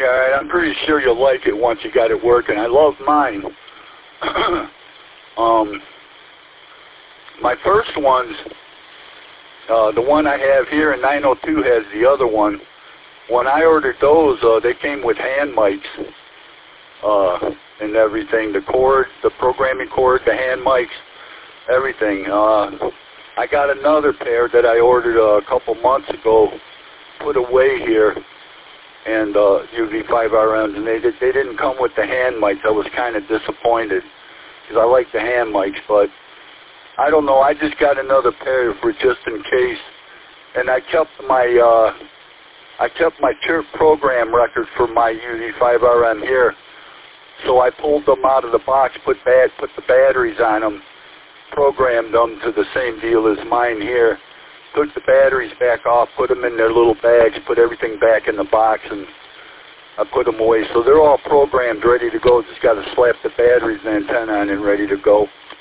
alright. I'm pretty sure you'll like it once you got it working. I love mine. My first ones, the one I have here in 902 has the other one. When I ordered those, they came with hand mics and everything. The cord, the programming cord, the hand mics, everything. I got another pair that I ordered a couple months ago, put away here, and UV5RMs, and they didn't come with the hand mics. I was kind of disappointed because I like the hand mics, but I don't know. I just got another pair for just in case, and I kept my chirp program record for my UV5RM here. So I pulled them out of the box, put the batteries on them, programmed them to the same deal as mine here, took the batteries back off, put them in their little bags, put everything back in the box, and I put them away. So they're all programmed, ready to go. Just got to slap the batteries and antenna on and ready to go.